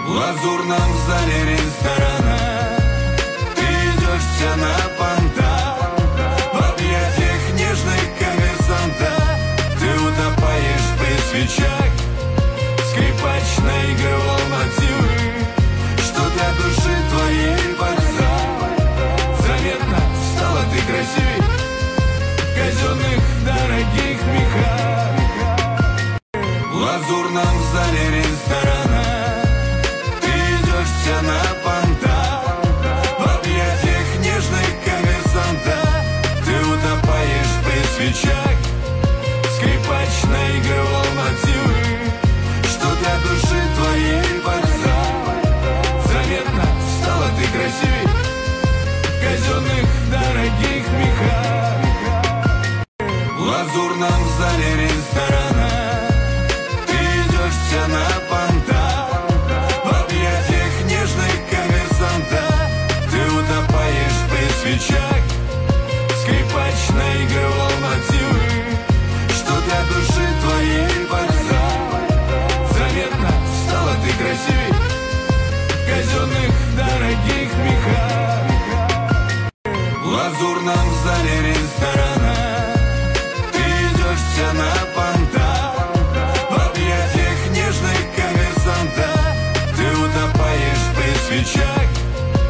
В лазурном зале ресторана ты идешь вся на понтах. В объятиях нежных коммерсантов ты утопаешь при свечах. Скрипач наигрывал мотивы, что для души твоей бальзам. Заметно стала ты красивей в казенных дорогих мехах. В лазурном зале ресторана ты идешь вся на понтах. В объятиях нежных коммерсантов ты утопаешь при свечах. Скрипач наигрывал мотивы, что для души твоей бальзам. Заметно стала ты красивей в казенных дорогих мехах. В лазурном зале ресторана ты идешь вся на понтах. В объятиях нежных коммерсантов ты утопаешь при свечах. Скрипач наигрывал мотивы, что для души твоей бальзам. Заметно стала ты красивей в казенных дорогих мехах. В лазурном зале ресторана ты идешь вся на